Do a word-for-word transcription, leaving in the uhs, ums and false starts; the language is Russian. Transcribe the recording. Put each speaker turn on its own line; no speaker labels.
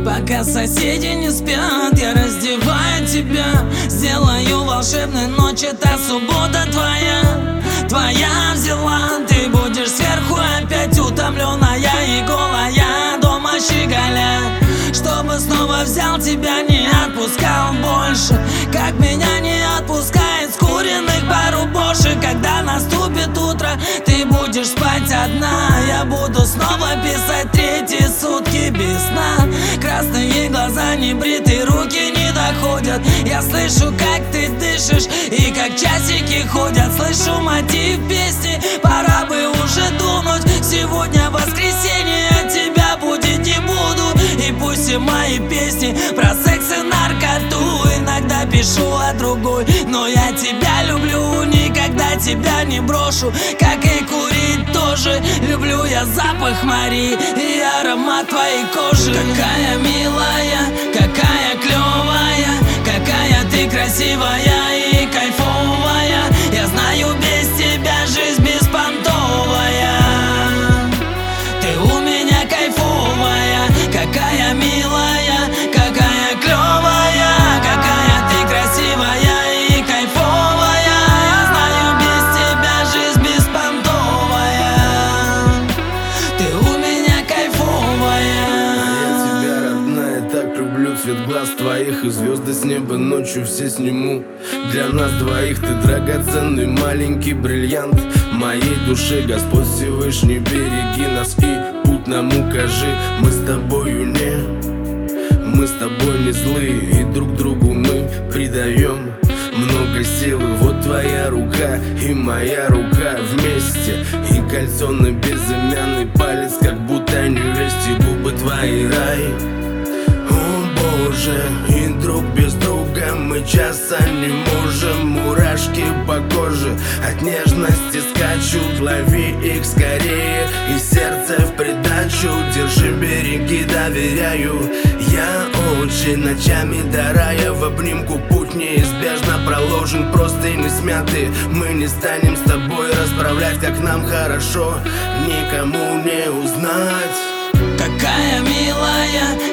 Пока соседи не спят, я раздеваю тебя. Сделаю волшебной ночь, это суббота твоя. Твоя взяла, ты будешь сверху опять утомленная и голая, дома щеголя. Чтобы снова взял тебя, не отпускал больше, как меня не отпускает с куриных пару больше. Когда наступит утро, ты будешь спать одна, я буду снова писать третьи сутки без сна. Красные глаза, небритые руки не доходят. Я слышу, как ты дышишь и как часики ходят. Слышу мотив песни, пора бы уже дунуть. Сегодня воскресенье, от тебя будить не буду. И пусть все мои песни про секс и наркоту. Иногда пишу о другой, но я тебя люблю, никогда тебя не брошу. Как и курить тоже, люблю я запах Мари и аромат твоей кожи. Какая милая, какая клевая, какая ты красивая и кайфовая. Я знаю, без тебя жизнь беспонтовая. Ты у меня кайфовая, какая милая, какая клевая, какая ты красивая и кайфовая. Я знаю, без тебя жизнь беспонтовая. Ты у меня кайфовая.
Я тебя, родная, так люблю. Цвет глаз твоих и звезды с неба ночью все сниму. Для нас двоих ты драгоценный маленький бриллиант моей души. Господь Всевышний, береги нас и путь нам укажи. Мы с тобою не, мы с тобой не злые, и друг другу мы придаем много силы. Вот твоя рука и моя рука вместе, и кольцо на безымянный палец, как будто невесте. Губы твои рай, о Боже, и друг без друга мы часа не можем. Мурашки по коже от нежности скачут, лови их скорее и сердце в придачу. Держи, береги, доверяю. Я очень ночами до рая в обнимку, путь неизбежно проложен, простыни смяты. Мы не станем с тобой расправлять, как нам хорошо никому не узнать.
Какая милая,